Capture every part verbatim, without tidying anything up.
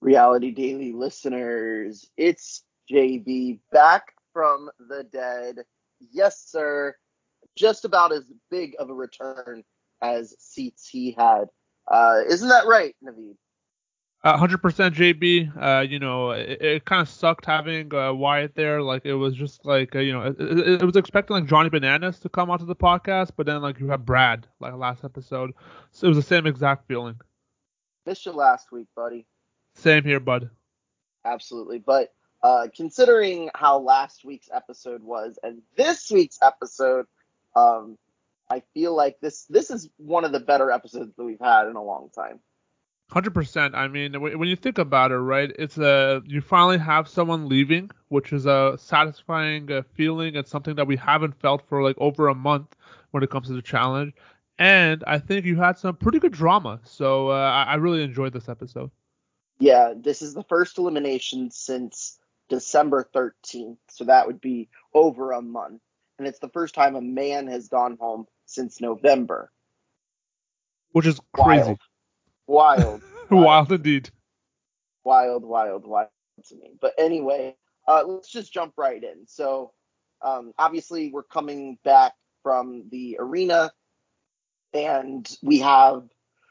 Reality Daily listeners, it's J B back from the dead. Yes, sir. Just about as big of a return as C T had. Uh, isn't that right, Naveed? Uh, one hundred percent J B. Uh, you know, it, it kind of sucked having uh, Wyatt there. Like, it was just like, uh, you know, it, it, it was expecting like Johnny Bananas to come onto the podcast, but then like you have Brad, like last episode. So it was the same exact feeling. Missed you last week, buddy. Same here, bud. Absolutely. But uh, considering how last week's episode was and this week's episode, um, I feel like this this is one of the better episodes that we've had in a long time. one hundred percent. I mean, when you think about it, right? It's a you finally have someone leaving, which is a satisfying uh, feeling. It's something that we haven't felt for like over a month when it comes to the challenge. And I think you had some pretty good drama, so uh, I, I really enjoyed this episode. Yeah, this is the first elimination since December thirteenth, so that would be over a month. And it's the first time a man has gone home since November. Which is crazy. Wild, wild, wild, Wild indeed. wild, wild, wild to me. But anyway, uh, let's just jump right in. So, um, obviously, we're coming back from the arena, and we have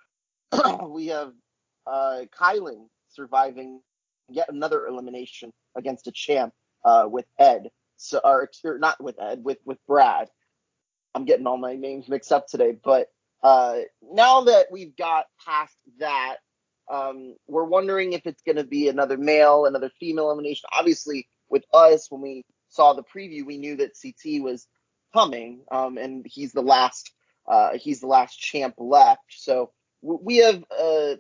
we have uh, Kylan surviving yet another elimination against a champ uh, with Ed. So, or, or not with Ed, with with Brad. I'm getting all my names mixed up today, but uh, now that we've got past that, um, we're wondering if it's going to be another male, another female elimination. Obviously, with us, when we saw the preview, we knew that C T was coming, um, and he's the last. Uh, he's the last champ left. So we have a,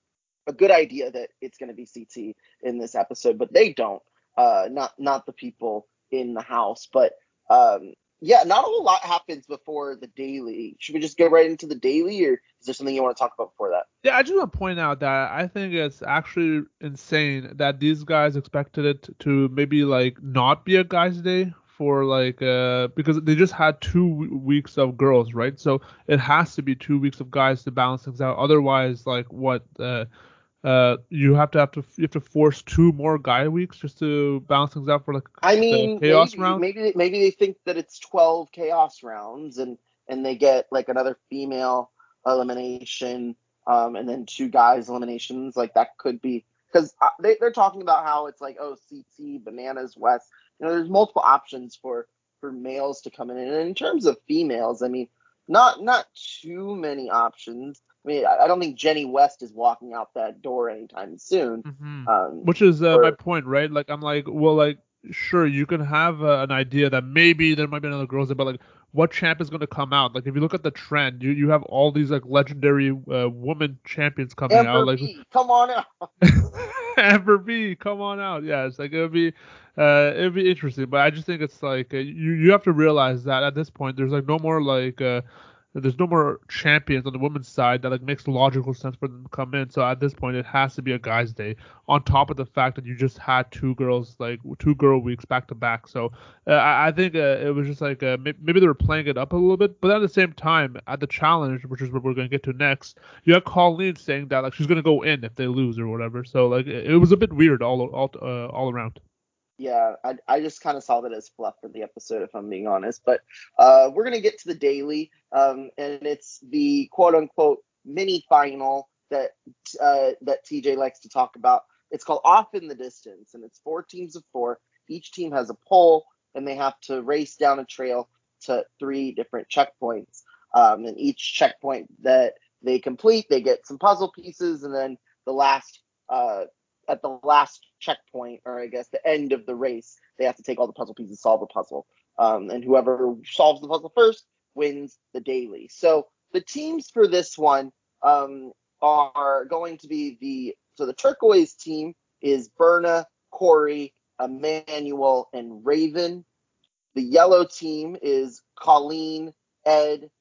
a good idea that it's going to be C T in this episode, but they don't. Uh, not not the people in the house, but um, yeah, not a whole lot happens before the daily. Should we just go right into the daily, or is there something you want to talk about before that? Yeah, I just want to point out that I think it's actually insane that these guys expected it to maybe like not be a guys' day for like uh because they just had two w- weeks of girls, right? So it has to be two weeks of guys to balance things out. Otherwise, like what uh uh you have to have to you have to force two more guy weeks just to balance things out for like I the mean, chaos maybe round. maybe maybe they think that it's twelve chaos rounds, and and they get like another female elimination, um, and then two guys eliminations. Like that could be because uh, they they're talking about how it's like, oh, C T, Bananas, West. You know, there's multiple options for for males to come in, and in terms of females, I mean, not not too many options. I mean, I, I don't think Jenny West is walking out that door anytime soon. hmm Um, Which is uh, my for point, right? Like I'm like, well, like sure you can have uh, an idea that maybe there might be another girls there, but like what champ is going to come out? Like if you look at the trend, you you have all these like legendary uh, woman champions coming out, Amber like B, come on out. Amber B, come on out. Yeah, it's like it would be uh it would be interesting, but I just think it's like uh, you you have to realize that at this point there's like no more like uh there's no more champions on the women's side that like makes logical sense for them to come in. So at this point, it has to be a guys' day. On top of the fact that you just had two girls, like two girl weeks back to back. So uh, I, I think uh, it was just like uh, maybe they were playing it up a little bit. But at the same time, at the challenge, which is what we're going to get to next, you have Colleen saying that like she's going to go in if they lose or whatever. So like it, it was a bit weird all all uh, all around. Yeah, I, I just kind of saw that as fluff for the episode, if I'm being honest. But uh, we're gonna get to the daily, um, and it's the quote unquote mini final that uh, that T J likes to talk about. It's called Off in the Distance, and it's four teams of four. Each team has a pole, and they have to race down a trail to three different checkpoints. Um, and each checkpoint that they complete, they get some puzzle pieces, and then the last uh, at the last checkpoint, or I guess the end of the race, they have to take all the puzzle pieces, solve the puzzle, um, and whoever solves the puzzle first wins the daily. So the teams for this one um, are going to be the so the turquoise team is Berna, Corey, Emmanuel, and Raven. The yellow team is Colleen, Ed,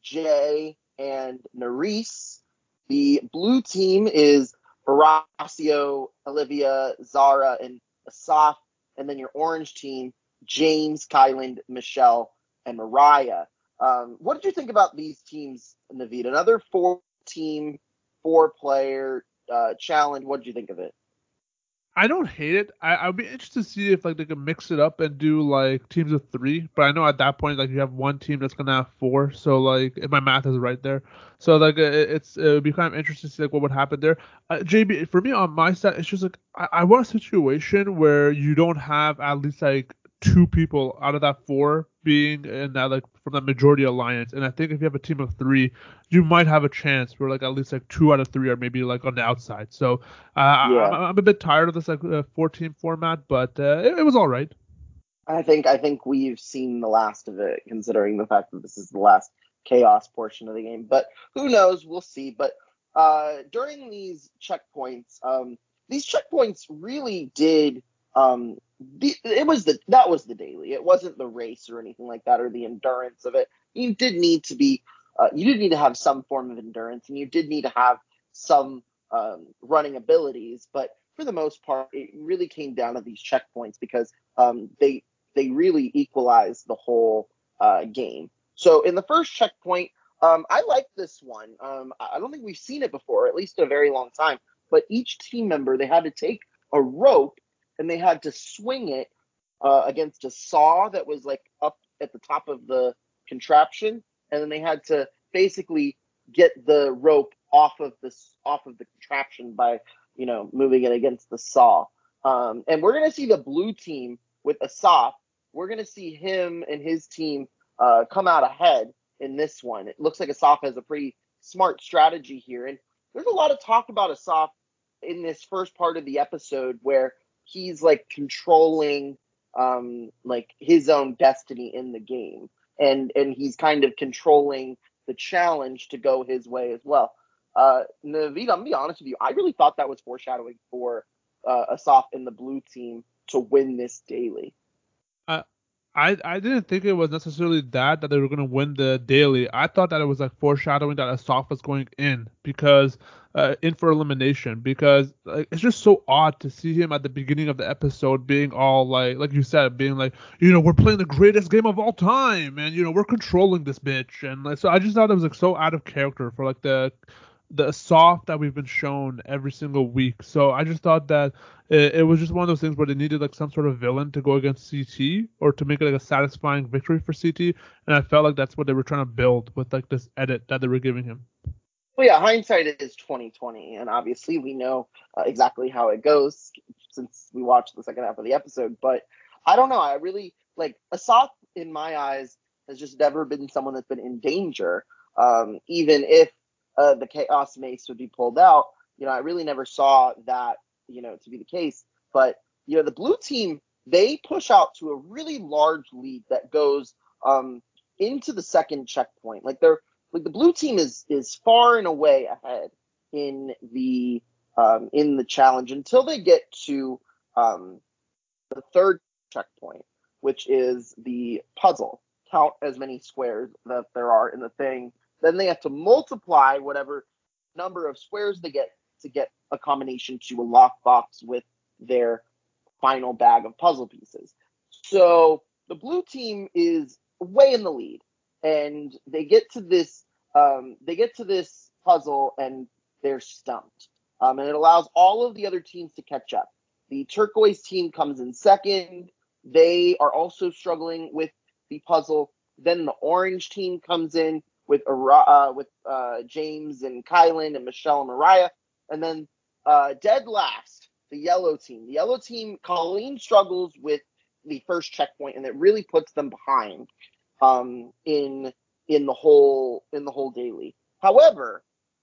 Jay, and Nerese. The blue team is Horacio, Olivia, Zara, and Asaf. And then your orange team, James, Kyland, Michelle, and Mariah. Um, what did you think about these teams, Naveed? Another four team, four player uh, challenge. What did you think of it? I don't hate it. I I'd be interested to see if like they can mix it up and do like teams of three. But I know at that point like you have one team that's gonna have four. So like if my math is right there, so like it, it's it would be kind of interesting to see like what would happen there. Uh, J B, for me on my side, it's just like I, I want a situation where you don't have at least like two people out of that four being in that like from that majority alliance. And I think if you have a team of three, you might have a chance where like at least like two out of three are maybe like on the outside. So uh, I, Yeah. I'm a bit tired of this like uh, four-team format, but uh, it, it was all right. I think I think we've seen the last of it, considering the fact that this is the last chaos portion of the game. But who knows? We'll see. But uh, during these checkpoints, um, these checkpoints really did. Um, the, it was the that was the daily. It wasn't the race or anything like that, or the endurance of it. You did need to be. Uh, you did need to have some form of endurance, and you did need to have some um, running abilities. But for the most part, it really came down to these checkpoints because um, they they really equalize the whole uh, game. So in the first checkpoint, um, I like this one. Um, I don't think we've seen it before, at least in a very long time. But each team member, they had to take a rope and they had to swing it uh, against a saw that was like up at the top of the contraption, and then they had to basically get the rope off of this off of the contraption by you know moving it against the saw. Um, and we're gonna see the blue team with Asaf. We're going to see him and his team uh, come out ahead in this one. It looks like Asaf has a pretty smart strategy here. And there's a lot of talk about Asaf in this first part of the episode where he's like controlling um, like his own destiny in the game. And, and he's kind of controlling the challenge to go his way as well. Uh, Naveed, I'm going to be honest with you. I really thought that was foreshadowing for uh, Asaf and the blue team to win this daily. I I I didn't think it was necessarily that that they were gonna win the daily. I thought that it was like foreshadowing that Asaf was going in because uh, in for elimination because like, it's just so odd to see him at the beginning of the episode being all like like you said being like you know we're playing the greatest game of all time and you know we're controlling this bitch and like so I just thought it was like so out of character for like the the soft that we've been shown every single week. So I just thought that it, it was just one of those things where they needed like some sort of villain to go against C T or to make it like a satisfying victory for C T. And I felt like that's what they were trying to build with like this edit that they were giving him. Well, yeah, hindsight is twenty twenty, and obviously we know uh, exactly how it goes since we watched the second half of the episode. But I don't know. I really like Asaf in my eyes has just never been someone that's been in danger. Um, even if uh, the Chaos Mace would be pulled out, you know, I really never saw that, you know, to be the case. But you know, the blue team they push out to a really large lead that goes um, into the second checkpoint. Like they're like the blue team is is far and away ahead in the um, in the challenge until they get to um, the third checkpoint, which is the puzzle. Count as many squares that there are in the thing. Then they have to multiply whatever number of squares they get to get a combination to a lockbox with their final bag of puzzle pieces. So the blue team is way in the lead, and they get to this um, they get to this puzzle and they're stumped. Um, and it allows all of the other teams to catch up. The turquoise team comes in second. They are also struggling with the puzzle. Then the orange team comes in with uh, with uh, James and Kylan and Michelle and Mariah. And then uh, dead last, the yellow team. The yellow team, Colleen struggles with the first checkpoint, and it really puts them behind um, in in the whole in the whole daily. However,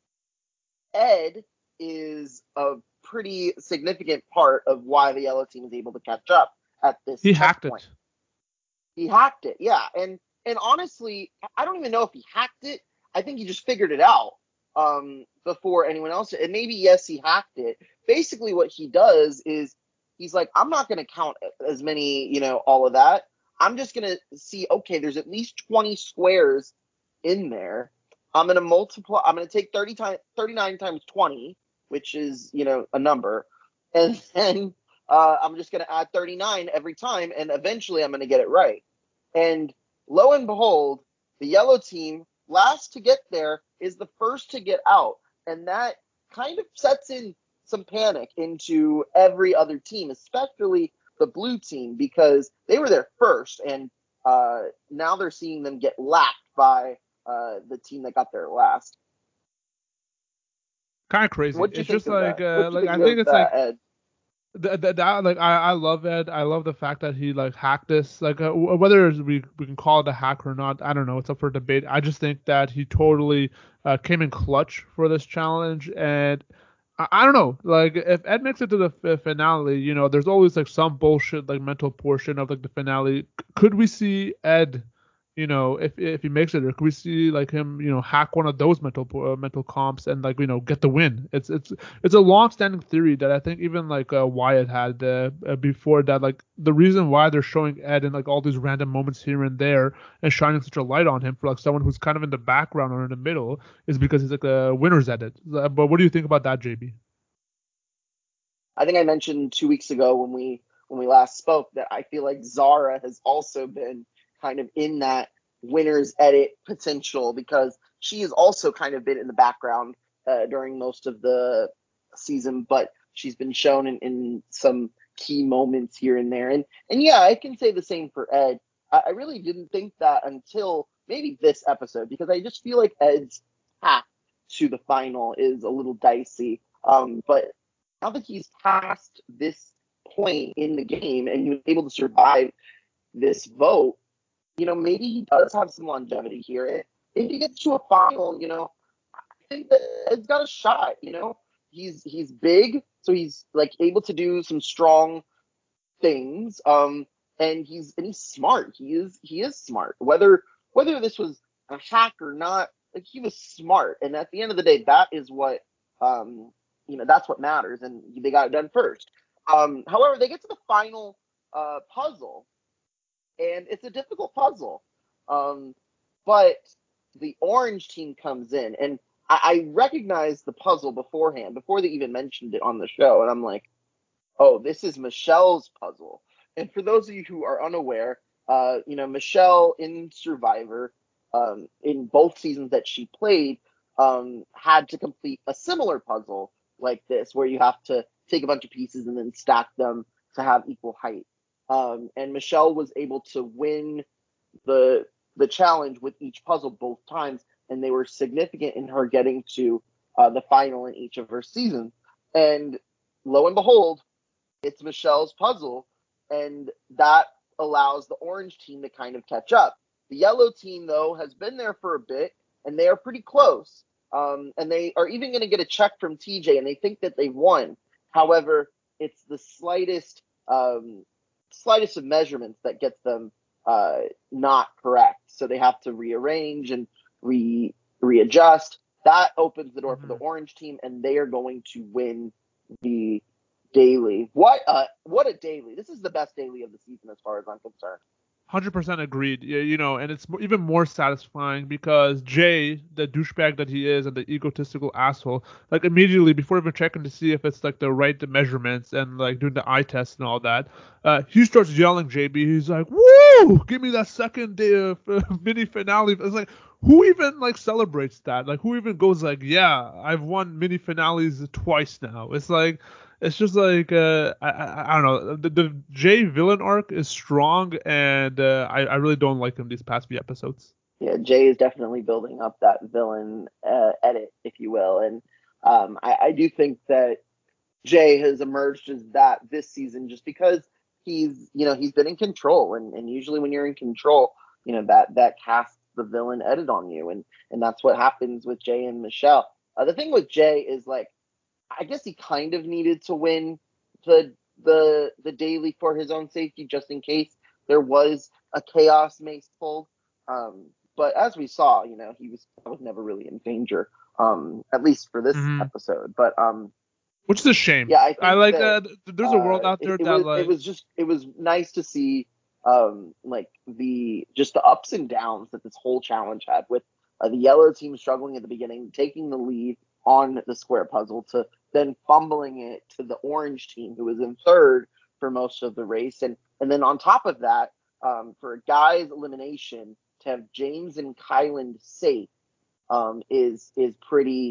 Ed is a pretty significant part of why the yellow team is able to catch up at this He hacked checkpoint. it. He hacked it, yeah, and and honestly, I don't even know if he hacked it. I think he just figured it out um, before anyone else. And maybe yes, he hacked it. Basically, what he does is he's like, I'm not going to count as many, you know, all of that. I'm just going to see, okay, there's at least twenty squares in there. I'm going to multiply. I'm going to take thirty times, thirty-nine times twenty, which is, you know, a number. And then uh, I'm just going to add thirty-nine every time. And eventually I'm going to get it right. And lo and behold, the yellow team, last to get there, is the first to get out. And that kind of sets in some panic into every other team, especially the blue team, because they were there first, and uh, now they're seeing them get lapped by uh, the team that got there last. Kind of crazy. What'd you It's think just of like that? uh, What'd you like think I think of it's that, like Ed? Th- th- that like I, I love Ed. I love the fact that he like hacked this. Like uh, w- whether we we can call it a hack or not, I don't know. It's up for debate. I just think that he totally uh, came in clutch for this challenge, and I, I don't know. Like if Ed makes it to the f- finale, you know, there's always like some bullshit like mental portion of like the finale. C- Could we see Ed? You know, if if he makes it, or could we see like him, you know, hack one of those mental uh, mental comps and like you know get the win? It's it's it's a long-standing theory that I think even like uh, Wyatt had uh, uh, before that. Like the reason why they're showing Ed in like all these random moments here and there and shining such a light on him for like someone who's kind of in the background or in the middle is because he's like a winner's at it. Uh, But what do you think about that, J B? I think I mentioned two weeks ago when we when we last spoke that I feel like Zara has also been kind of in that winner's edit potential, because she has also kind of been in the background uh, during most of the season, but she's been shown in, in some key moments here and there. And and yeah, I can say the same for Ed. I, I really didn't think that until maybe this episode, because I just feel like Ed's path to the final is a little dicey. Um, but now that he's past this point in the game and he was able to survive this vote, you know, maybe he does have some longevity here. If he gets to a final, you know, I think that it's got a shot. You know, he's he's big, so he's like able to do some strong things. Um, and he's and he's smart. He is he is smart. Whether whether this was a hack or not, like he was smart. And at the end of the day, that is what um you know that's what matters. And they got it done first. Um, however, they get to the final uh, puzzle, and it's a difficult puzzle. Um, but the orange team comes in, and I, I recognized the puzzle beforehand, before they even mentioned it on the show, and I'm like, oh, this is Michelle's puzzle. And for those of you who are unaware, uh, you know, Michelle in Survivor, um, in both seasons that she played, um, had to complete a similar puzzle like this, where you have to take a bunch of pieces and then stack them to have equal height. Um, and Michelle was able to win the the challenge with each puzzle both times, and they were significant in her getting to uh, the final in each of her seasons. And lo and behold, it's Michelle's puzzle, and that allows the orange team to kind of catch up. The yellow team, though, has been there for a bit, and they are pretty close. Um, and they are even going to get a check from T J, and they think that they won. However, it's the slightest, um, slightest of measurements that gets them uh, not correct. So they have to rearrange and re readjust. That opens the door for the Mm-hmm. orange team, and they are going to win the daily. What a what a daily! This is the best daily of the season as far as I'm concerned. one hundred percent agreed. Yeah, you know, and it's mo- even more satisfying because Jay, the douchebag that he is and the egotistical asshole, like immediately before even checking to see if it's like the right measurements and like doing the eye test and all that, uh, he starts yelling. J B, he's like, "Woo! Give me that second day of uh, mini finale." It's like, who even like celebrates that? Like, who even goes like, "Yeah, I've won mini finales twice now." It's like it's just like uh, I, I I don't know. The, the Jay villain arc is strong, and uh, I I really don't like him these past few episodes. Yeah, Jay is definitely building up that villain uh, edit, if you will, and um, I, I do think that Jay has emerged as that this season, just because he's you know he's been in control, and, and usually when you're in control, you know that that casts the villain edit on you, and and that's what happens with Jay and Michelle. Uh, the thing with Jay is, like, I guess he kind of needed to win the the the daily for his own safety, just in case there was a chaos mace pulled. Um, but as we saw, you know, he was was never really in danger, um, at least for this Hmm. episode. But um, Which is a shame. yeah, I I think like that uh, th- there's a world uh, out it, there it that was it like was just it was nice to see, um, like the just the ups and downs that this whole challenge had, with uh, the yellow team struggling at the beginning, taking the lead on the square puzzle, to then fumbling it to the orange team, who was in third for most of the race, and and then on top of that, um, for a guy's elimination, to have James and Kyland safe, um, is is pretty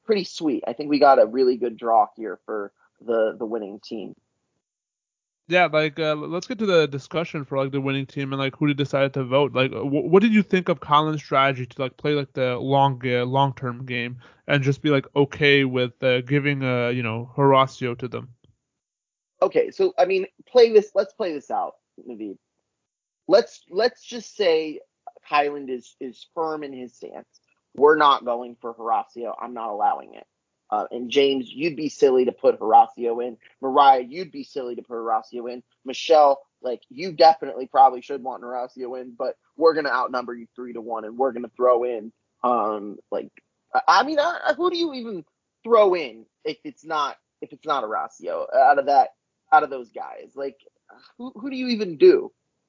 pretty sweet. I think we got a really good draw here for the the winning team. Yeah, like uh, let's get to the discussion for like the winning team and like who decided to vote. Like, wh- what did you think of Colin's strategy to like play like the long uh, long term game and just be like okay with uh, giving uh you know Horacio to them? Okay, so I mean, play this. Let's play this out, Naveed. Let's let's just say Kyland is is firm in his stance. We're not going for Horacio. I'm not allowing it. Uh, and James, you'd be silly to put Horacio in. Mariah, you'd be silly to put Horacio in. Michelle, like you definitely probably should want Horacio in, but we're gonna outnumber you three to one, and we're gonna throw in um like I mean, I, who do you even throw in if it's not if it's not Horacio out of that out of those guys? Like who who do you even do?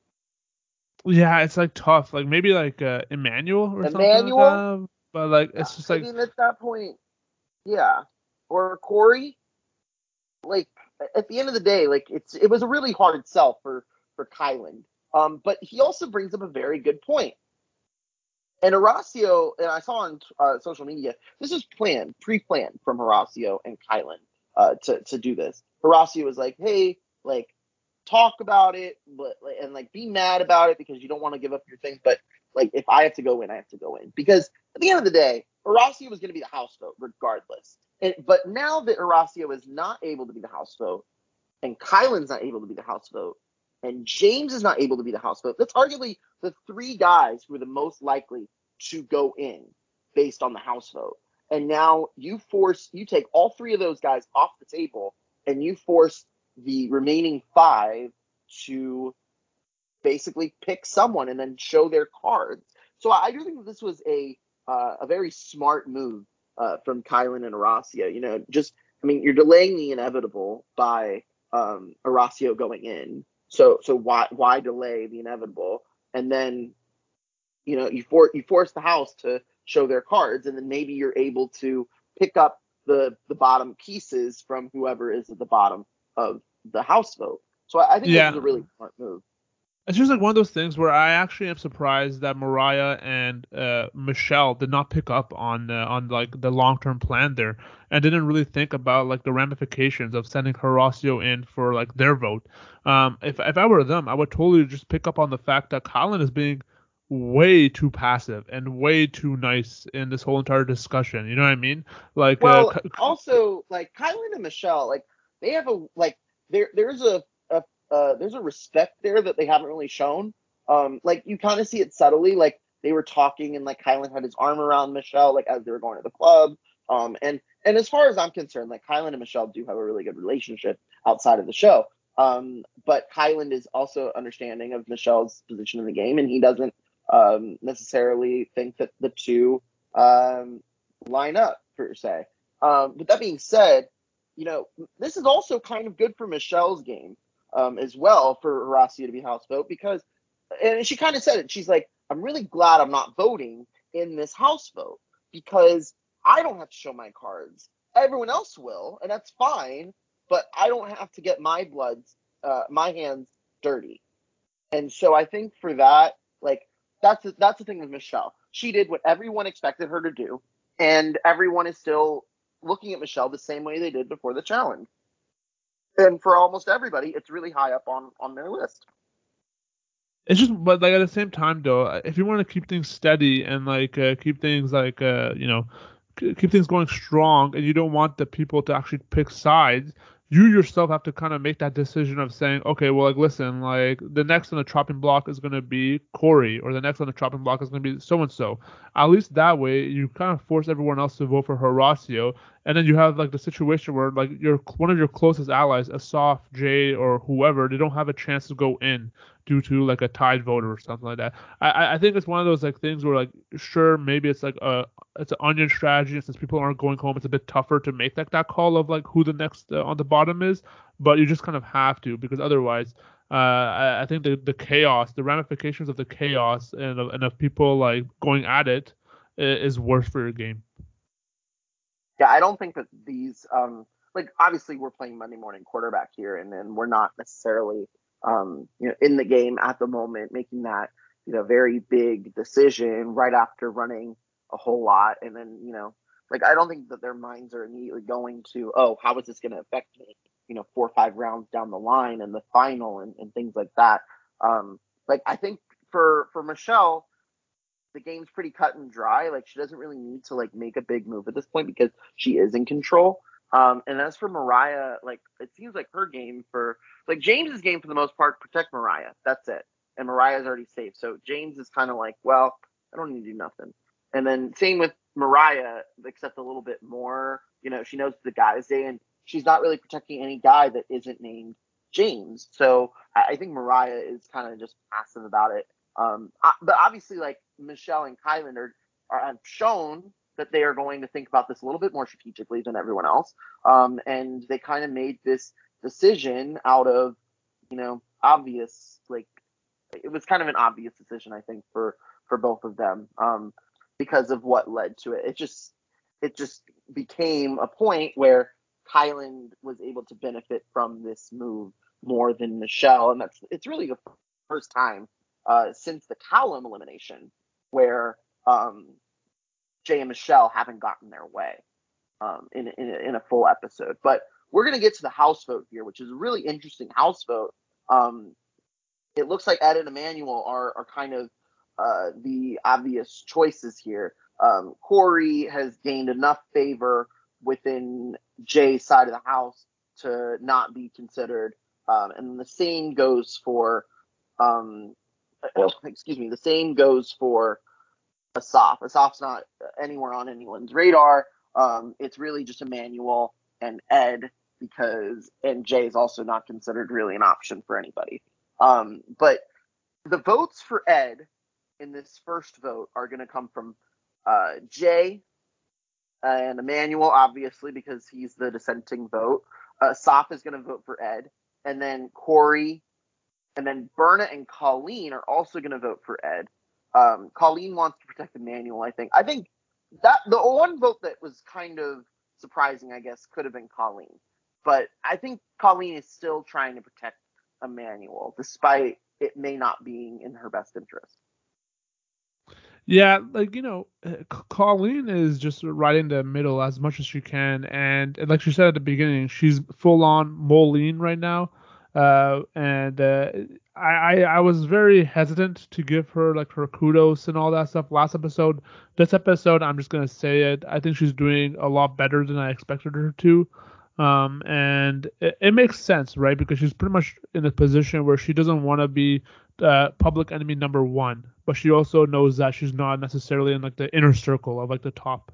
Yeah, it's like tough. Like maybe like uh, Emmanuel or something like Emmanuel? that. But like it's just I like mean, at that point, yeah. Or Corey? Like, at the end of the day, like it's it was a really hard sell for for Kylan. Um, but he also brings up a very good point. And Horacio, and I saw on uh, social media, this is planned, pre-planned from Horacio and Kylan uh, to to do this. Horacio was like, "Hey, like, talk about it, but and like be mad about it because you don't want to give up your thing. But like, if I have to go in, I have to go in because at the end of the day, Horacio was going to be the house vote regardless. And, but now that Horacio is not able to be the house vote, and Kylan's not able to be the house vote, and James is not able to be the house vote, that's arguably the three guys who are the most likely to go in based on the house vote. And now you force, you take all three of those guys off the table, and you force the remaining five to basically pick someone and then show their cards. So I do think that this was a uh, a very smart move uh, from Kylan and Horacio. You know, just I mean, you're delaying the inevitable by um, Horacio going in. So so why why delay the inevitable? And then you know you for you force the house to show their cards, and then maybe you're able to pick up the the bottom pieces from whoever is at the bottom of the house vote. So I, I think this is yeah. a really smart move. It's just like one of those things where I actually am surprised that Mariah and uh, Michelle did not pick up on uh, on like the long term plan there and didn't really think about like the ramifications of sending Horacio in for like their vote. Um, if if I were them, I would totally just pick up on the fact that Colin is being way too passive and way too nice in this whole entire discussion. You know what I mean? Like, uh, Well, also like Kylan and Michelle, like they have a like there there's a, a uh, there's a respect there that they haven't really shown. Um, like you kind of see it subtly, like they were talking and like Kylan had his arm around Michelle, like as they were going to the club. Um, and and as far as I'm concerned, like Kylan and Michelle do have a really good relationship outside of the show. Um, but Kylan is also understanding of Michelle's position in the game, and he doesn't um, necessarily think that the two um, line up per se. Um, but that being said, you know, this is also kind of good for Michelle's game um, as well for Horacio to be house vote because, and she kind of said it. She's like, I'm really glad I'm not voting in this house vote because I don't have to show my cards. Everyone else will, and that's fine. But I don't have to get my bloods, uh, my hands dirty. And so I think for that, like that's that's the thing with Michelle. She did what everyone expected her to do, and everyone is still looking at Michelle the same way they did before the challenge. And for almost everybody, it's really high up on on their list. it's just, but like at the same time though, if you want to keep things steady and like uh, keep things like uh, you know keep things going strong and you don't want the people to actually pick sides, you yourself have to kind of make that decision of saying, okay, well, like, listen, like, the next on the chopping block is going to be Corey, or the next on the chopping block is going to be so and so. At least that way, you kind of force everyone else to vote for Horacio, and then you have, like, the situation where, like, your one of your closest allies, Asaf, Jay, or whoever, they don't have a chance to go in due to like a tied voter or something like that. I I think it's one of those like things where like sure maybe it's like a it's an onion strategy, and since people aren't going home, it's a bit tougher to make like that call of like who the next uh, on the bottom is. But you just kind of have to because otherwise, uh, I, I think the the chaos, the ramifications of the chaos and of, and of people like going at it is worse for your game. Yeah, I don't think that these um like obviously we're playing Monday morning quarterback here, and then we're not necessarily um you know in the game at the moment making that you know very big decision right after running a whole lot, and then you know like I don't think that their minds are immediately going to, oh, how is this going to affect me? You know, four or five rounds down the line and the final and, and things like that. Um, like I think for for Michelle, the game's pretty cut and dry. Like she doesn't really need to like make a big move at this point because she is in control. Um, and as for Mariah, like it seems like her game for like James's game for the most part, protect Mariah. That's it. And Mariah's already safe. So James is kind of like, well, I don't need to do nothing. And then same with Mariah, except a little bit more. You know, she knows the guy's day, and she's not really protecting any guy that isn't named James. So I, I think Mariah is kind of just passive about it. Um, but obviously, like Michelle and Kyland are, are have shown that they are going to think about this a little bit more strategically than everyone else. Um, and they kind of made this decision out of, you know, obvious, like it was kind of an obvious decision, I think, for for both of them, um, because of what led to it. It just it just became a point where Kyland was able to benefit from this move more than Michelle, and that's it's really the first time uh, since the Callum elimination where um, Jay and Michelle haven't gotten their way um, in, in, in a full episode. But we're going to get to the house vote here, which is a really interesting house vote. Um, it looks like Ed and Emmanuel are, are kind of uh, the obvious choices here. Um, Corey has gained enough favor within Jay's side of the house to not be considered. Um, and the same goes for, um, excuse me, the same goes for Asaf. Asaf's not anywhere on anyone's radar. Um, it's really just Emmanuel and Ed because, and Jay is also not considered really an option for anybody. Um, but the votes for Ed in this first vote are going to come from uh, Jay and Emmanuel, obviously, because he's the dissenting vote. Uh, Asaf is going to vote for Ed. And then Corey, and then Berna and Colleen are also going to vote for Ed. Um, Colleen wants to protect Emmanuel, I think. I think that the one vote that was kind of surprising, I guess, could have been Colleen. But I think Colleen is still trying to protect Emmanuel, despite it may not being in her best interest. Yeah, like, you know, Colleen is just right in the middle as much as she can. And, and like she said at the beginning, she's full on Moline right now. Uh, and uh, I, I I was very hesitant to give her like her kudos and all that stuff last episode. This episode, I'm just gonna say it. I think she's doing a lot better than I expected her to. Um, and it, it makes sense, right? Because she's pretty much in a position where she doesn't want to be uh, public enemy number one, but she also knows that she's not necessarily in like the inner circle of like the top.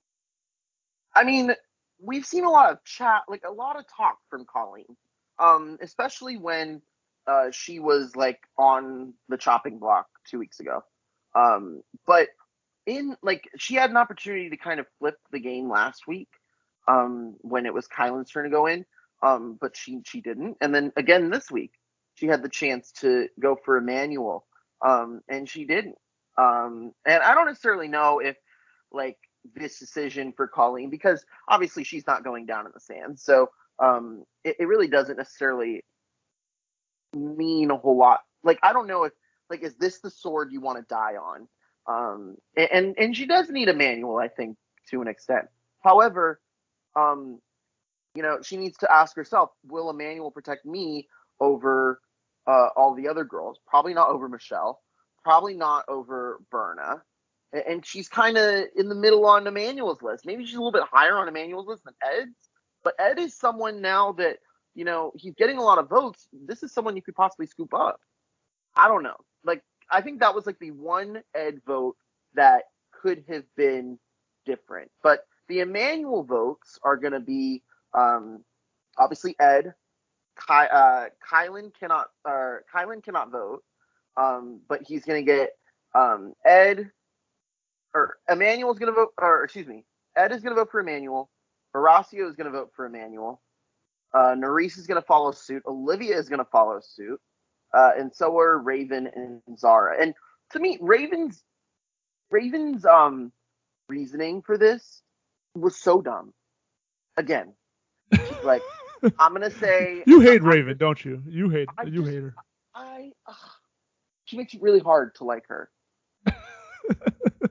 I mean, we've seen a lot of chat, like a lot of talk from Colleen, um, especially when uh, she was like on the chopping block two weeks ago. Um, but in like she had an opportunity to kind of flip the game last week um, when it was Kylan's turn to go in, um, but she she didn't. And then again this week, she had the chance to go for Emmanuel, um, and she didn't. Um, and I don't necessarily know if like this decision for Colleen, because obviously she's not going down in the sand, so um, it, it really doesn't necessarily mean a whole lot. Like I don't know if like is this the sword you want to die on? Um, and and she does need a manual, I think, to an extent. However, um, you know, she needs to ask herself: will Emmanuel protect me over uh, all the other girls? Probably not over Michelle. Probably not over Berna. And she's kind of in the middle on Emmanuel's list. Maybe she's a little bit higher on Emmanuel's list than Ed's. But Ed is someone now that, you know, he's getting a lot of votes. This is someone you could possibly scoop up. I don't know. Like, I think that was like the one Ed vote that could have been different. But the Emmanuel votes are going to be um, obviously Ed. Ky, uh, Kylan cannot, or Kylan cannot vote, um, but he's going to get um, Ed, or Emmanuel's going to vote, or excuse me, Ed is going to vote for Emmanuel. Horacio is going to vote for Emmanuel. Uh, Nurys is going to follow suit. Olivia is going to follow suit. Uh, and so are Raven and Zara. And to me, Raven's Raven's um reasoning for this was so dumb. Again, she's like, I'm gonna say you hate I, Raven, just, don't you? You hate I you just, hate her. I uh, she makes it really hard to like her.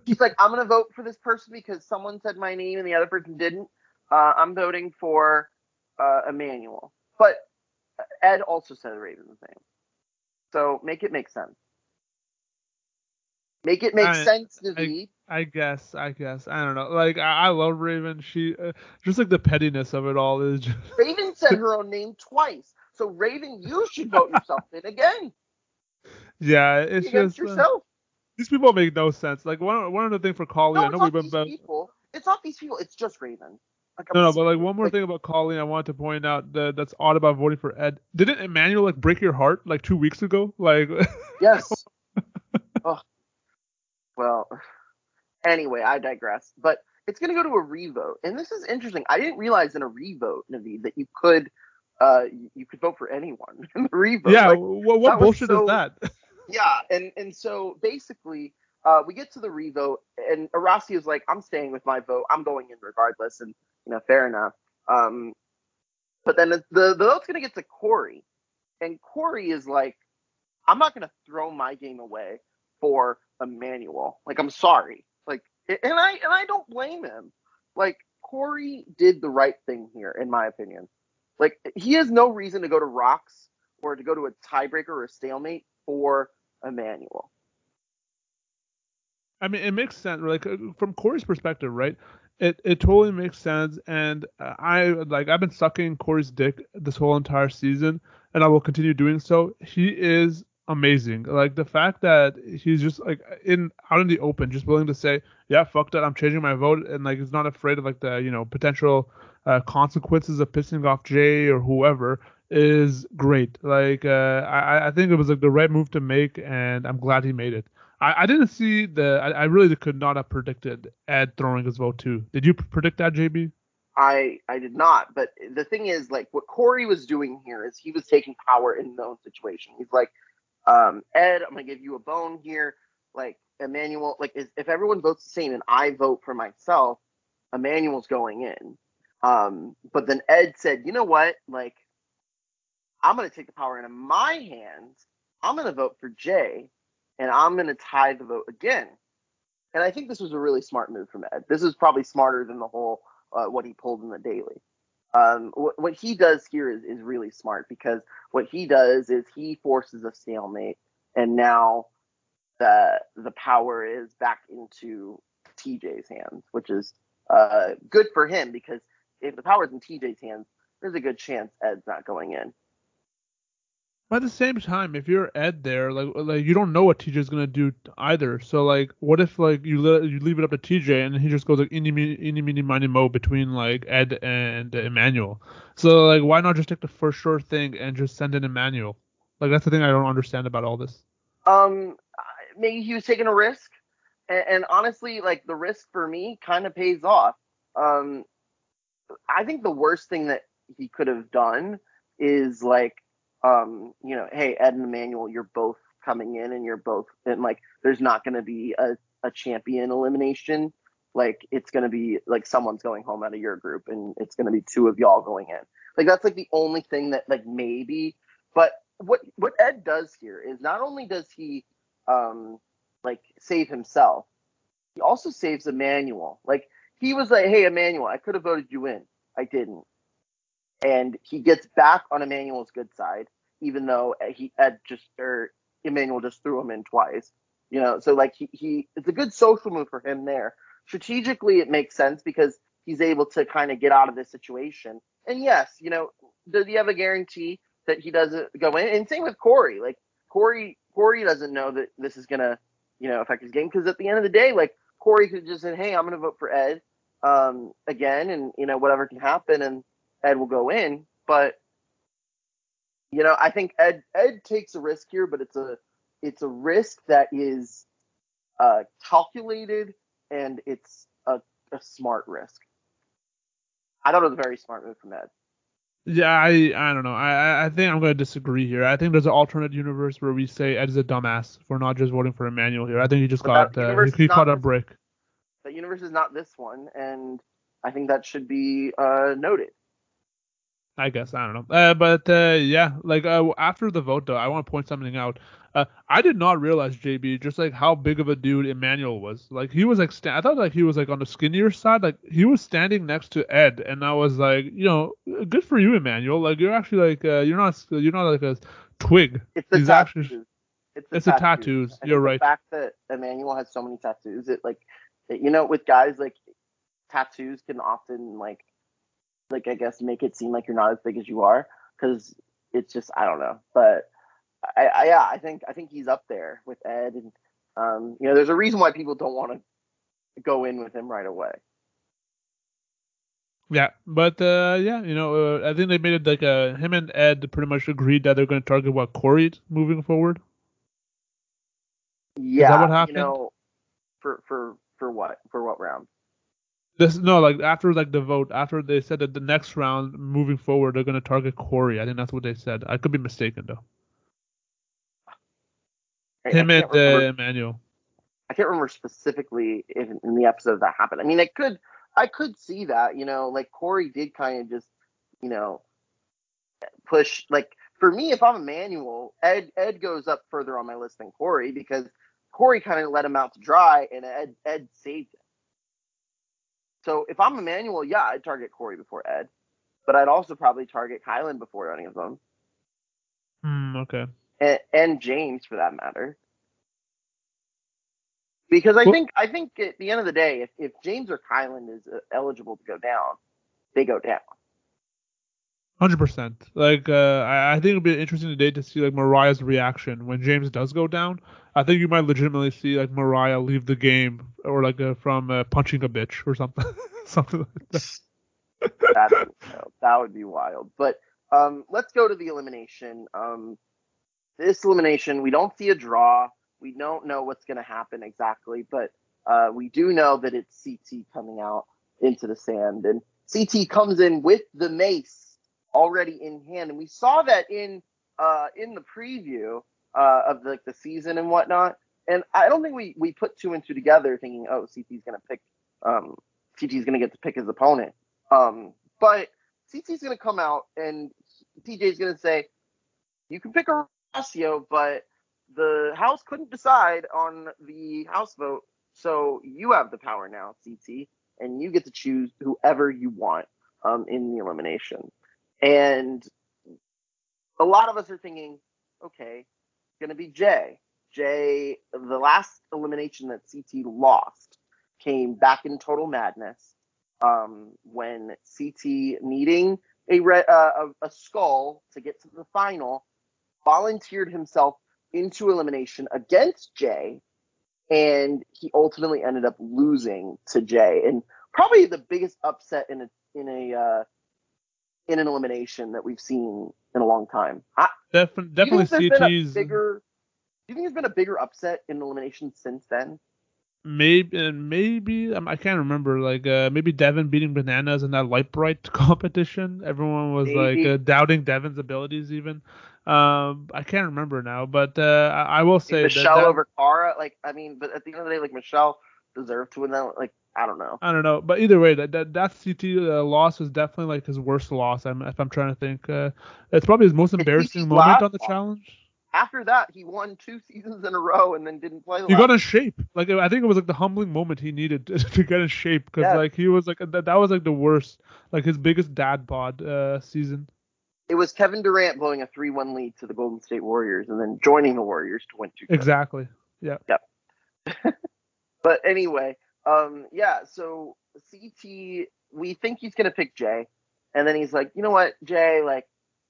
She's like, I'm gonna vote for this person because someone said my name and the other person didn't. Uh, I'm voting for uh, Emmanuel. But Ed also said Raven's name. So make it make sense. Make it make I, sense, I, Naveed. I guess, I guess, I don't know. Like, I, I love Raven. She, uh, just like the pettiness of it all is just. Raven said her own name twice. So Raven, you should vote yourself in again. Yeah, it's Against just uh, yourself. these people make no sense. Like one, one other thing for Colleen, No, I it's know we've not been, these about, people. It's not these people. It's just Raven. Like I'm no, no, but like one more like thing about Colleen, I wanted to point out that that's odd about voting for Ed. Didn't Emmanuel like break your heart like two weeks ago? Like, yes. Oh, well. Anyway, I digress. But it's going to go to a revote, and this is interesting. I didn't realize in a revote, Naveed, that you could, uh, you could vote for anyone in the revote. yeah, Like what what that was bullshit is so. that? Yeah, and and so basically, uh, we get to the revote, and Arasi is like, "I'm staying with my vote. I'm going in regardless," and you know, fair enough. Um, but then the the, the vote's going to get to Corey, and Corey is like, "I'm not going to throw my game away for Emmanuel. Like, I'm sorry. Like, and I and I don't blame him. Like, Corey did the right thing here, in my opinion. Like, he has no reason to go to Rocks or to go to a tiebreaker or a stalemate for Emmanuel. I mean, it makes sense. Like uh, from Corey's perspective, right? It it totally makes sense. And uh, I like I've been sucking Corey's dick this whole entire season, and I will continue doing so. He is amazing. Like the fact that he's just like in out in the open, just willing to say, yeah, fuck that, I'm changing my vote, and like he's not afraid of like the you know potential uh, consequences of pissing off Jay or whoever is great. Like uh, I I think it was like the right move to make, and I'm glad he made it. I, I didn't see the. I, I really could not have predicted Ed throwing his vote too. Did you predict that, J B? I I did not, but the thing is, like, what Corey was doing here is he was taking power in his own situation. He's like, um, Ed, I'm gonna give you a bone here. Like Emmanuel, like is, if everyone votes the same and I vote for myself, Emmanuel's going in. Um, but then Ed said, you know what? Like, I'm gonna take the power into my hands. I'm gonna vote for Jay, and I'm gonna tie the vote again. And I think this was a really smart move from Ed. This is probably smarter than the whole uh, what he pulled in the daily. Um, what, what he does here is, is really smart because what he does is he forces a stalemate, and now the the power is back into T J's hands, which is uh, good for him because if the power is in T J's hands, there's a good chance Ed's not going in. But at the same time, if you're Ed there, like like you don't know what T J's gonna do either. So like, what if like you le- you leave it up to T J and he just goes like any any mini miny mo between like Ed and uh, Emmanuel? So like, why not just take the first sure thing and just send in Emmanuel? Like that's the thing I don't understand about all this. Um, maybe he was taking a risk, and, and honestly, like the risk for me kind of pays off. Um, I think the worst thing that he could have done is like, um, you know, hey, Ed and Emmanuel, you're both coming in, and you're both, and like, there's not going to be a, a champion elimination. Like, it's going to be like someone's going home out of your group, and it's going to be two of y'all going in. Like, that's like the only thing that like maybe. But what what Ed does here is not only does he um like save himself, he also saves Emmanuel. Like he was like, "Hey, Emmanuel, I could have voted you in. I didn't." And he gets back on Emmanuel's good side, even though he Ed just or Emmanuel just threw him in twice. You know, so like he, he it's a good social move for him there. Strategically, it makes sense because he's able to kind of get out of this situation. And yes, you know, does he have a guarantee that he doesn't go in? And same with Corey. Like Corey, Corey doesn't know that this is gonna, you know, affect his game because at the end of the day, like Corey could just say, "Hey, I'm gonna vote for Ed um, again," and you know, whatever can happen, and Ed will go in. But you know, I think Ed Ed takes a risk here, but it's a it's a risk that is uh, calculated and it's a, a smart risk. I thought it was a very smart move from Ed. Yeah, I I don't know. I I think I'm gonna disagree here. I think there's an alternate universe where we say Ed is a dumbass for not just voting for Emmanuel here. I think he just But that got uh, he, universe is he not caught a this. break. That universe is not this one, and I think that should be uh, noted. I guess I don't know. Uh, but uh, yeah, like uh, after the vote though, I want to point something out. Uh, I did not realize J B just like how big of a dude Emmanuel was. Like he was like sta- I thought like he was like on the skinnier side. Like he was standing next to Ed, and I was like, you know, good for you, Emmanuel. Like you're actually like uh, you're not you're not like a twig. It's the He's actually tattoos. It's the it's the tattoos. tattoos. I You're think the right. fact that Emmanuel has so many tattoos, it like, it, you know, with guys like tattoos can often like, like I guess make it seem like you're not as big as you are because it's just I don't know, but I, I yeah I think I think he's up there with Ed and um you know there's a reason why people don't want to go in with him right away. Yeah, but uh, yeah, you know, uh, I think they made it like uh, him and Ed pretty much agreed that they're going to target what Corey moving forward. Is that what Yeah, you happened? know for for for what for what round? This no, like after like the vote, after they said that the next round moving forward they're gonna target Corey. I think that's what they said. I could be mistaken though. I, I Him can't and uh, remember. Emmanuel. I can't remember specifically in, in the episode that happened. I mean, I could I could see that, you know, like Corey did kind of just, you know, push like for me if I'm Emmanuel, Ed Ed goes up further on my list than Corey because Corey kind of let him out to dry and Ed Ed saved him. So if I'm Emmanuel, yeah, I'd target Corey before Ed, but I'd also probably target Kylan before any of them, Hmm. Okay. and, and James for that matter. Because I Well, think I think at the end of the day, if, if James or Kylan is uh, eligible to go down, they go down. hundred percent. Like uh, I, I think it'll be an interesting today to see like Mariah's reaction when James does go down. I think you might legitimately see like Mariah leave the game or like uh, from uh, punching a bitch or something, something like that. That'd be wild. That would be wild. But um, let's go to the elimination. Um, this elimination, we don't see a draw. We don't know what's going to happen exactly, but uh, we do know that it's C T coming out into the sand, and C T comes in with the mace already in hand, and we saw that in uh, in the preview uh, of the, like the season and whatnot. And I don't think we we put two and two together, thinking, oh, C T's going to pick um, C T's going to get to pick his opponent. Um, but C T's going to come out, and T J's going to say, you can pick Horacio, but the House couldn't decide on the House vote, so you have the power now, C T, and you get to choose whoever you want um, in the elimination. And a lot of us are thinking, okay, it's going to be Jay. Jay, the last elimination that C T lost came back in Total Madness um, when C T needing a, re- uh, a, a skull to get to the final volunteered himself into elimination against Jay, and he ultimately ended up losing to Jay, and probably the biggest upset in a in a uh, in an elimination that we've seen in a long time. I, Def- do you definitely think there's been a C T's. bigger? Do you think there's been a bigger upset in elimination since then? Maybe and maybe um, I can't remember. Like uh, maybe Devin beating Bananas in that Light Bright competition. Everyone was like Maybe uh, doubting Devin's abilities. Even um, I can't remember now. But uh, I, I will like say that Michelle that over Cara. Like I mean, but at the end of the day, like Michelle deserved to win that. Like I don't know. I don't know. But either way, that that, that C T uh, loss was definitely like his worst loss. I'm, if I'm trying to think, uh, it's probably his most It's embarrassing C T's moment last on the loss. challenge. After that, he won two seasons in a row and then didn't play the He got last. in shape. Like I think it was like the humbling moment he needed to, to get in shape because Yes, like he was like that, that was like the worst, like his biggest dad bod uh, season. it was Kevin Durant blowing a three one lead to the Golden State Warriors and then joining the Warriors to win two chips. Exactly. Yeah. Yep. But anyway, um, yeah, so C T, we think he's going to pick Jay. And then he's like, you know what, Jay, like,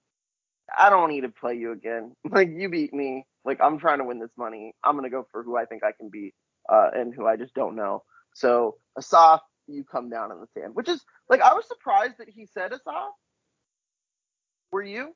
I don't need to play you again. Like, you beat me. Like, I'm trying to win this money. I'm going to go for who I think I can beat uh, and who I just don't know. So, Asaf, you come down in the sand, which is, like, I was surprised that he said Asaf. Were you?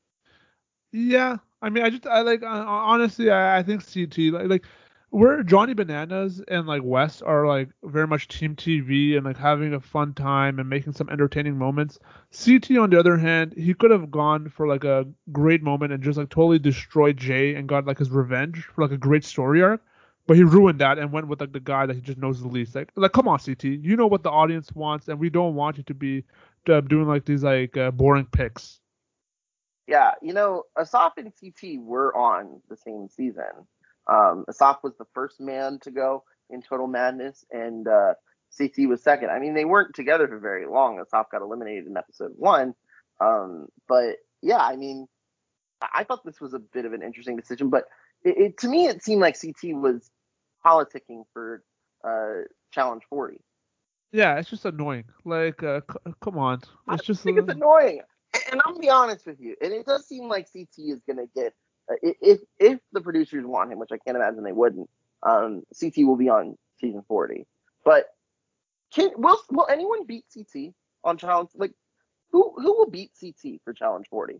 Yeah. I mean, I just I like uh, honestly, I, I think C T like like where Johnny Bananas and like West are like very much team T V and like having a fun time and making some entertaining moments. C T on the other hand, he could have gone for like a great moment and just like totally destroyed Jay and got like his revenge for like a great story arc. But he ruined that and went with like the guy that he just knows the least. Like like come on, C T, you know what the audience wants and we don't want you to be uh, doing like these like uh, boring picks. Yeah, you know, Asaf and C T were on the same season. Um, Asaf was the first man to go in Total Madness, and uh, C T was second. I mean, they weren't together for very long. Asaf got eliminated in episode one. Um, but yeah, I mean, I thought this was a bit of an interesting decision, but it, it to me, it seemed like C T was politicking for uh, Challenge forty. Yeah, it's just annoying. Like, uh, c- come on, I it's just think uh, it's annoying. And I'm gonna be honest with you, and it does seem like C T is gonna get uh, if if the producers want him, which I can't imagine they wouldn't. Um, C T will be on season forty, but can will will anyone beat C T on challenge? Like who who will beat C T for challenge forty?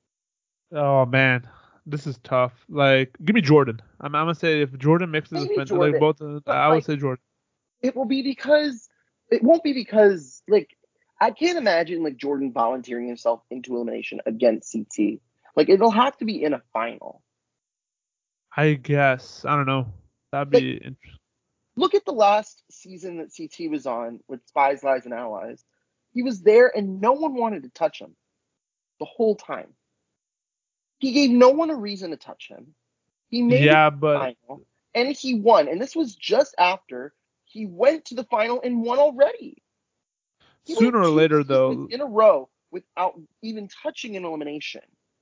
oh man, this is tough. Like, give me Jordan. I'm, I'm gonna say if Jordan mixes the Maybe fin- like Jordan, both, uh, but I would like say Jordan. it will be because it won't be because like I can't imagine like Jordan volunteering himself into elimination against C T. Like it'll have to be in a final. I guess I don't know. That'd Like be interesting. look at the last season that C T was on with Spies, Lies, and Allies. He was there and no one wanted to touch him the whole time. He gave no one a reason to touch him. He made it to Yeah, the but final and he won. And this was just after he went to the final and won already. He went sooner or two later seasons though, in a row without even touching an elimination.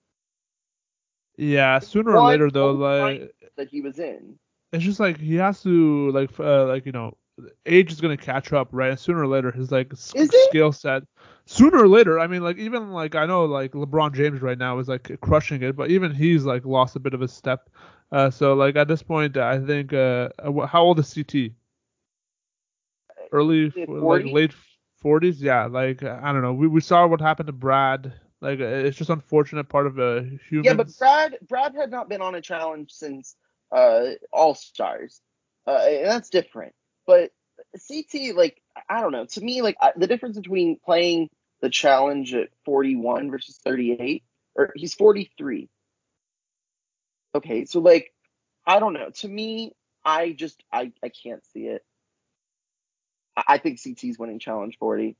yeah, And he sooner or won later though, both finals like that he was in. it's just like he has to like f- uh, like you know age is gonna catch up, right? And sooner or later his like s- Is it? skill set. Sooner or later, I mean, like even like I know like LeBron James right now is like crushing it, but even he's like lost a bit of his step. Uh, so like at this point, I think uh, uh, how old is C T? Early, f- like forty? late forties? Yeah, like I don't know. We we saw what happened to Brad. Like it's just unfortunate part of uh, Yeah, but humans. Brad Brad had not been on a challenge since uh, All Stars, uh, and that's different. But C T, like, I don't know. To me, like, I, the difference between playing the challenge at forty-one versus thirty-eight, or he's forty-three. Okay, so like, I don't know. To me, I just I I can't see it. I, I think C T's winning challenge forty.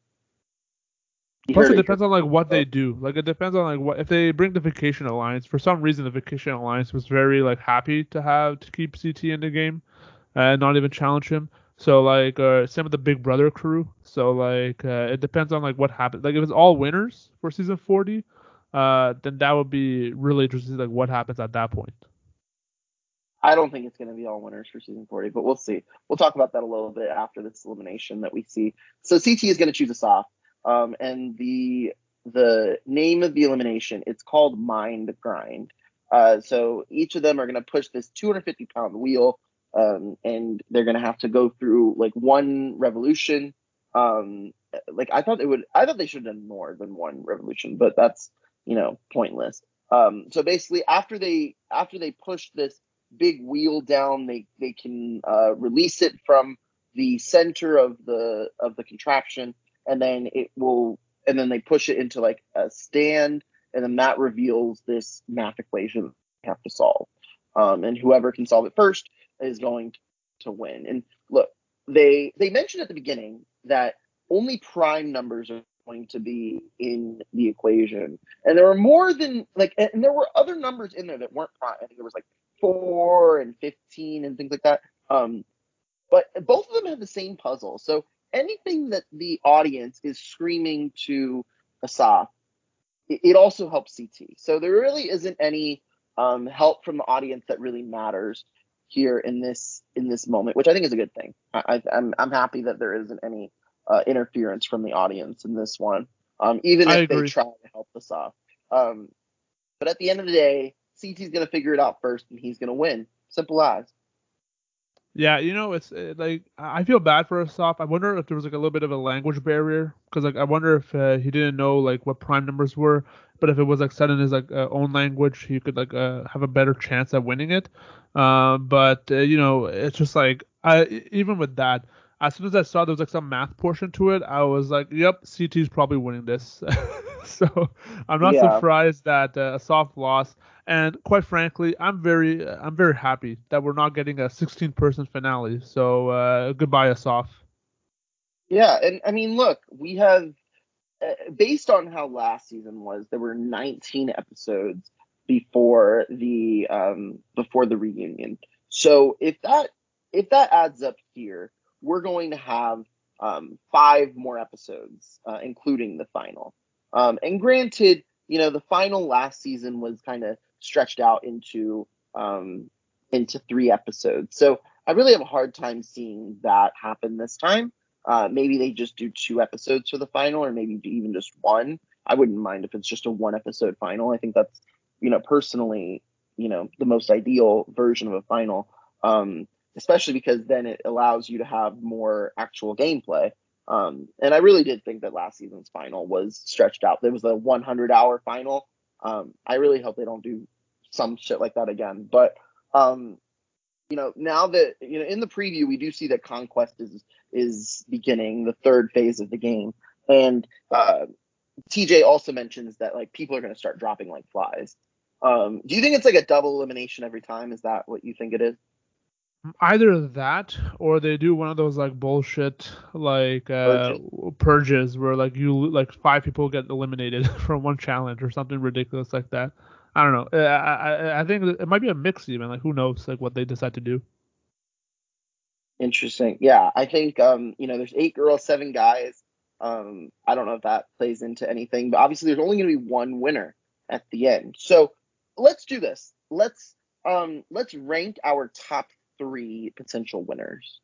You Plus, heard it it here. depends on like what they So, do. Like it depends on like what if they bring the Vacation Alliance. For some reason, the Vacation Alliance was very like happy to have to keep C T in the game and not even challenge him. So like uh, same with the Big Brother crew. So like uh, it depends on like what happens. Like if it's all winners for season forty, uh, then that would be really interesting. Like what happens at that point. I don't think it's going to be all winners for season forty, but we'll see. We'll talk about that a little bit after this elimination that we see. So C T is going to choose us off, um, and the the name of the elimination, it's called Mind Grind. Uh, so each of them are going to push this two hundred fifty pound wheel, um, and they're going to have to go through like one revolution. Um, like I thought it would, I thought they should have done more than one revolution, but that's you know pointless. Um, so basically, after they after they push this big wheel down. They they can uh, release it from the center of the of the contraption, and then it will, and then they push it into like a stand, and then that reveals this math equation they have to solve. Um, and whoever can solve it first is going to win. And look, they they mentioned at the beginning that only prime numbers are going to be in the equation, and there were more than like, and there were other numbers in there that weren't prime. I think there was like four and fifteen and things like that. Um, but both of them have the same puzzle. So anything that the audience is screaming to Asaf, it, it also helps C T. So there really isn't any um, help from the audience that really matters here in this in this moment, which I think is a good thing. I, I, I'm I'm happy that there isn't any uh, interference from the audience in this one, um, even I if they agree. try to help Asaf. Um, but at the end of the day, C T's going to figure it out first, and he's going to win. Simple as. Yeah, you know, it's uh, like I feel bad for Asaf. I wonder if there was like a little bit of a language barrier because like I wonder if uh, he didn't know like what prime numbers were, but if it was like said in his like uh, own language, he could like uh, have a better chance at winning it. Um, but uh, you know, it's just like I e- even with that, as soon as I saw there was like some math portion to it, I was like, yep, C T's probably winning this. So I'm not Yeah. surprised that uh, Asaf lost. And quite frankly, I'm very I'm very happy that we're not getting a sixteen person finale. So uh, goodbye, Asaf. Yeah, and I mean, look, we have uh, based on how last season was, there were nineteen episodes before the um, before the reunion. So if that if that adds up here, we're going to have um, five more episodes, uh, including the final. Um, and granted, you know, the final last season was kind of stretched out into um, into three episodes. So I really have a hard time seeing that happen this time. Uh, maybe they just do two episodes for the final, or maybe even just one. I wouldn't mind if it's just a one episode final. I think that's, you know, personally, you know, the most ideal version of a final, um, especially because then it allows you to have more actual gameplay. Um, and I really did think that last season's final was stretched out. There was a one hundred hour final. Um, I really hope they don't do some shit like that again. But um, you know, now that, you know, in the preview, we do see that Conquest is is beginning the third phase of the game, and uh, T J also mentions that like people are going to start dropping like flies. Um, do you think it's like a double elimination every time? Is that what you think it is? Either that or they do one of those like bullshit like uh Purges? purges where like you like five people get eliminated from one challenge or something ridiculous like that. I don't know. Uh, I I, I think it might be a mix even. Like who knows like what they decide to do. Interesting. Yeah, I think um, you know, there's eight girls, seven guys. Um, I don't know if that plays into anything, but obviously there's only going to be one winner at the end. So let's do this. Let's um, let's rank our top three potential winners.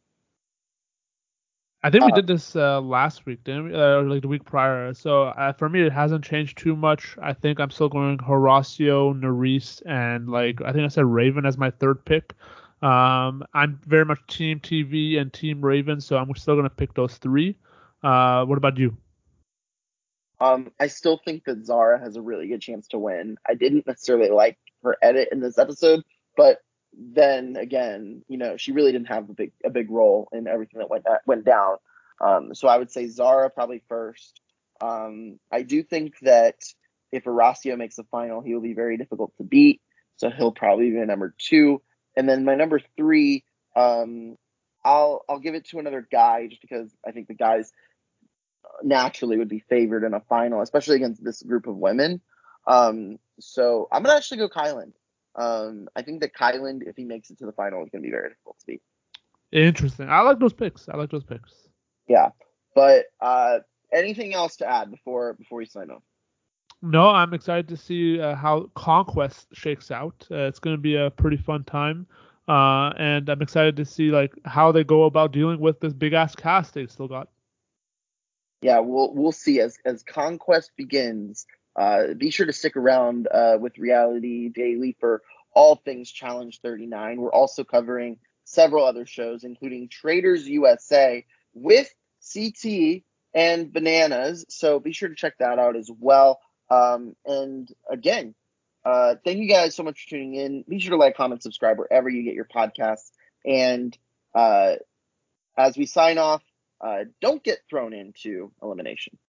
I think we Uh, did this uh, last week, didn't we? Uh, like the week prior. So uh, for me, it hasn't changed too much. I think I'm still going Horacio, Nerys, and like I think I said Raven as my third pick. Um, I'm very much Team T V and Team Raven, so I'm still gonna pick those three. Uh, what about you? um, I still think that Zara has a really good chance to win. I didn't necessarily like her edit in this episode, but then again, you know, she really didn't have a big a big role in everything that went that went down. Um, so I would say Zara probably first. Um, I do think that if Horacio makes the final, he will be very difficult to beat. So he'll probably be my number two. And then my number three, um, I'll I'll give it to another guy just because I think the guys naturally would be favored in a final, especially against this group of women. Um, so I'm gonna actually go Kyland. Um, I think that Kyland, if he makes it to the final, is gonna be very difficult to beat. Interesting. I like those picks. I like those picks. Yeah, but uh, anything else to add before before we sign off? No, I'm excited to see uh, how Conquest shakes out. Uh, it's going to be a pretty fun time, uh, and I'm excited to see like how they go about dealing with this big ass cast they still got. Yeah, we'll we'll see as as Conquest begins. Uh, be sure to stick around uh, with Reality Daily for all things Challenge thirty-nine. We're also covering several other shows, including Traders U S A with C T and Bananas. So be sure to check that out as well. Um, and again, uh, thank you guys so much for tuning in. Be sure to like, comment, subscribe wherever you get your podcasts. And uh, as we sign off, uh, don't get thrown into elimination.